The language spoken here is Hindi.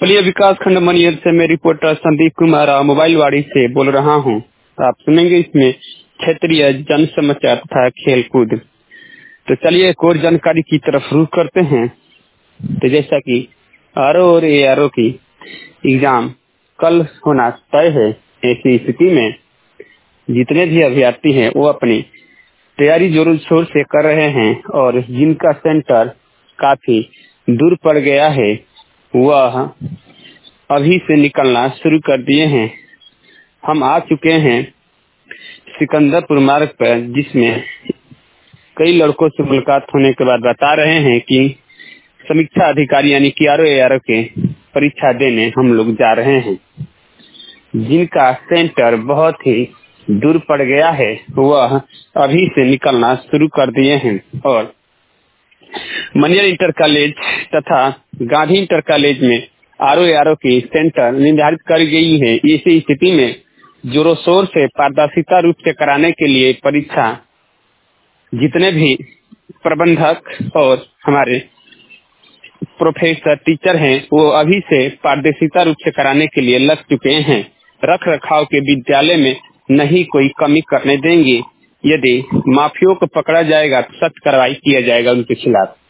प्रिय विकास खंड मनियर से मैं रिपोर्टर संदीप कुमार मोबाइल से बोल रहा हूं। आप सुनेंगे इसमें क्षेत्रीय जन समाचार तथा खेल कूद। तो चलिए एक और जानकारी की तरफ रुख करते हैं। तो जैसा कि आरओ और एआरओ की एग्जाम कल होना तय है, ऐसी स्थिति में जितने भी अभ्यर्थी हैं वो अपनी तैयारी जोरों शोर से कर रहे हैं और जिनका सेंटर काफी दूर पड़ गया है वह अभी से निकलना शुरू कर दिए हैं। हम आ चुके हैं सिकंदरपुर मार्ग पर, जिसमें कई लड़कों से मुलाकात होने के बाद बता रहे हैं कि समीक्षा अधिकारी यानी कि आरओ एआरओ के परीक्षा देने हम लोग जा रहे हैं। जिनका सेंटर बहुत ही दूर पड़ गया है वह अभी से निकलना शुरू कर दिए हैं और मनियर इंटर कॉलेज तथा गांधी इंटर कॉलेज में आरओ एआरओ की सेंटर निर्धारित कर गई है। इसी स्थिति में जोरों शोर से पारदर्शिता रूप से कराने के लिए परीक्षा जितने भी प्रबंधक और हमारे प्रोफेसर टीचर हैं वो अभी से पारदर्शिता रूप से कराने के लिए लग चुके हैं। रख रखाव के विद्यालय में नहीं कोई कमी करने देंगे। यदि माफियों को पकड़ा जाएगा तो सख्त कार्रवाई किया जाएगा उनके खिलाफ।